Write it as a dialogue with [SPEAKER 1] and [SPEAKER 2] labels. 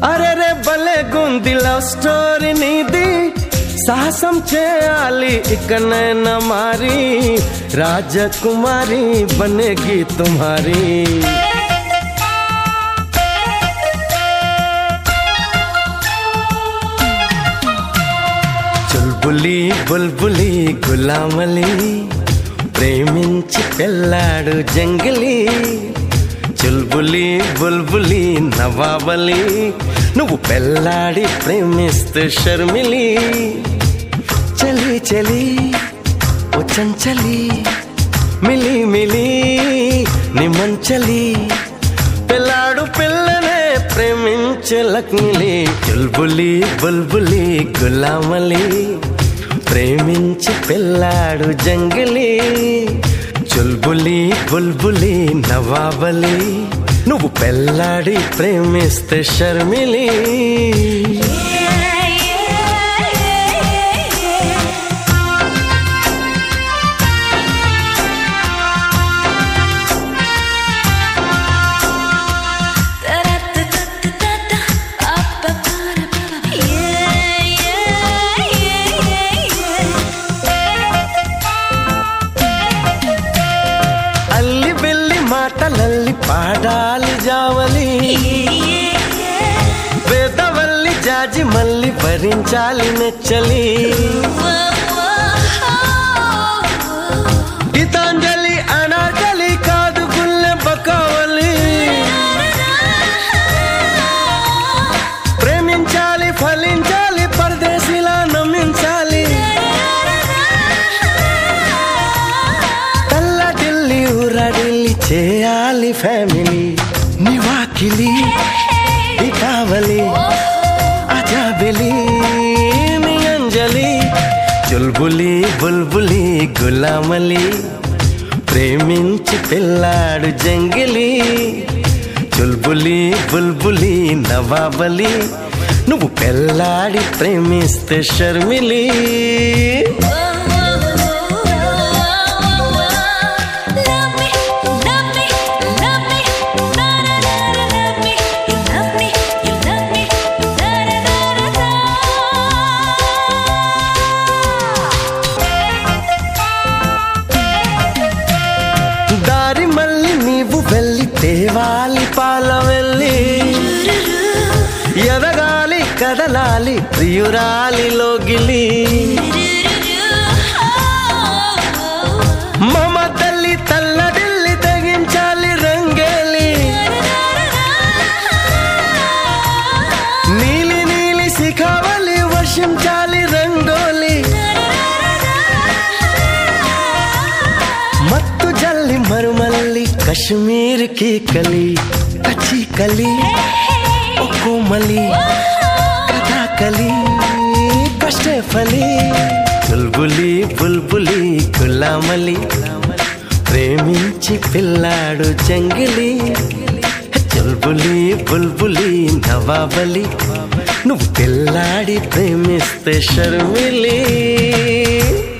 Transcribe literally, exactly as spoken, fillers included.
[SPEAKER 1] అరే రే భలే గుంది love story నీది సాహసం చేయాలి ఇకనైనా మారి రాజకుమారి బనేగి తుమ్హారీ చుల్బులి బుల్బులి గులామలి ప్రేమించి పెళ్ళాడు జంగిలి చుల్బులి బుల్బులి నవాబలి నువ్వు పెళ్ళాడి ప్రేమిస్తూ షర్మిలి చలి చలి ఓ చంచలి మిలి మిలి నిమంచలి పెళ్ళాడు పిల్లనే ప్రేమించే లక్ష్మిలి చుల్బులి బుల్బులి గులామలి ప్రేమించి పెళ్ళాడు జంగిలి చుల్బులి బుల్బులి నవాబలి నువ్వు పెళ్ళాడి ప్రేమిస్తే షర్మిలి మాటలల్లి పాడాలి జావలి వేదవల్లి జాజి మల్లి భరించాలి నెచ్చలి గీతాంజలి అనార్కలి కాదు గుల్లె బకావలి ప్రేమించాలి ఫలించాలి పరదేశిలా నమ్మించాలి తల్లడిల్లి ఊరడిల్లి చేయాలి ఫ్యామిలీ నివాకిలి కావలి అజాబిలి నీ అంజలి చుల్బులి బుల్బులి గులామలి ప్రేమించి పిల్లాడు జంగిలి చుల్బులి బుల్బులి నవాబలి నువ్వు పెళ్ళాడి ప్రేమిస్తే షర్మిలి దారి మళ్ళీ నీవు వెళ్ళి తేవాలి పాల వెళ్ళి ఎదగాలి కదలాలి ప్రియురాలి లోగిలి మమ తల్లి తల్లడిల్లి తెగించాలి రంగేలి నీలి నీలి శిఖావలి వర్షించాలి రంగోలి మత్తు జల్లి మరుమల్లి కశ్మీర్ కి కలి కచ్చి కలి ఓ కోమలి కథాకలి కష్టే ఫలి బుల్బులి బుల్బులి గులామలి ప్రేమించి పిల్లాడు జంగిలి చుల్బులి బుల్బులి నవాబలి నువ్వు పిల్లాడి ప్రేమిస్తే షర్మిలి